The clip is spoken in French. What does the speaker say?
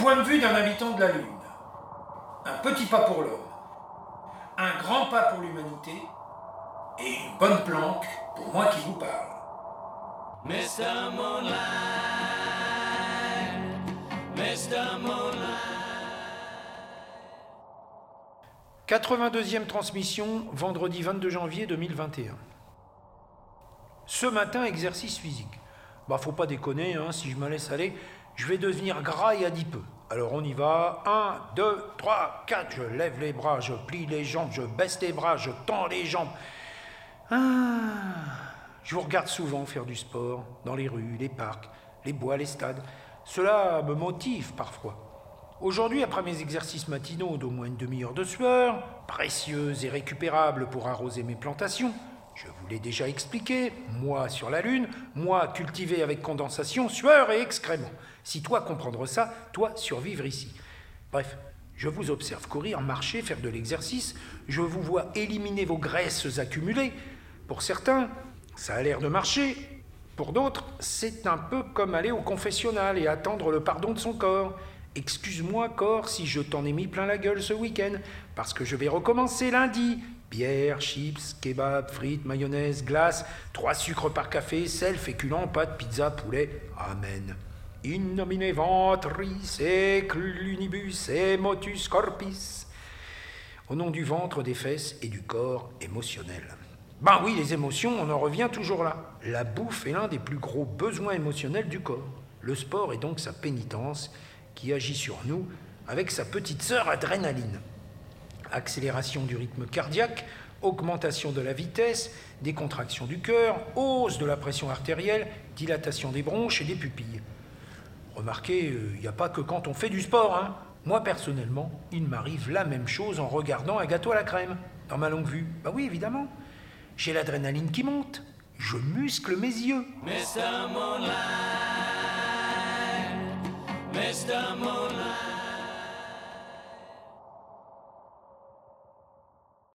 point de vue d'un habitant de la Lune. Un petit pas pour l'homme, un grand pas pour l'humanité et une bonne planque pour moi qui vous parle. Mr. Moonlight, Mr. Moonlight. 82e transmission, vendredi 22 janvier 2021. Ce matin, exercice physique. Faut pas déconner, si je me laisse aller, je vais devenir gras et adipeux. Alors on y va, 1, 2, 3, 4, je lève les bras, je plie les jambes, je baisse les bras, je tends les jambes. Je vous regarde souvent faire du sport, dans les rues, les parcs, les bois, les stades. Cela me motive parfois. Aujourd'hui, après mes exercices matinaux d'au moins une demi-heure de sueur, précieuse et récupérable pour arroser mes plantations, je vous l'ai déjà expliqué, moi sur la Lune, moi cultivé avec condensation, sueur et excréments. Si toi comprendre ça, toi survivre ici. Bref, je vous observe courir, marcher, faire de l'exercice, je vous vois éliminer vos graisses accumulées. Pour certains, ça a l'air de marcher. Pour d'autres, c'est un peu comme aller au confessionnal et attendre le pardon de son corps. Excuse-moi, corps, si je t'en ai mis plein la gueule ce week-end, parce que je vais recommencer lundi. Bière, chips, kebab, frites, mayonnaise, glace, 3 sucres par café, sel, féculents, pâtes, pizza, poulet. Amen. In nomine ventris et clunibus et motus corpis. Au nom du ventre, des fesses et du corps émotionnel. Oui, les émotions, on en revient toujours là. La bouffe est l'un des plus gros besoins émotionnels du corps. Le sport est donc sa pénitence qui agit sur nous avec sa petite sœur adrénaline. Accélération du rythme cardiaque, augmentation de la vitesse, décontraction du cœur, hausse de la pression artérielle, dilatation des bronches et des pupilles. Remarquez, il n'y a pas que quand on fait du sport. Moi, personnellement, il m'arrive la même chose en regardant un gâteau à la crème, dans ma longue vue. Oui, évidemment. J'ai l'adrénaline qui monte. Je muscle mes yeux. Mr. Moonlight, Mr. Moonlight.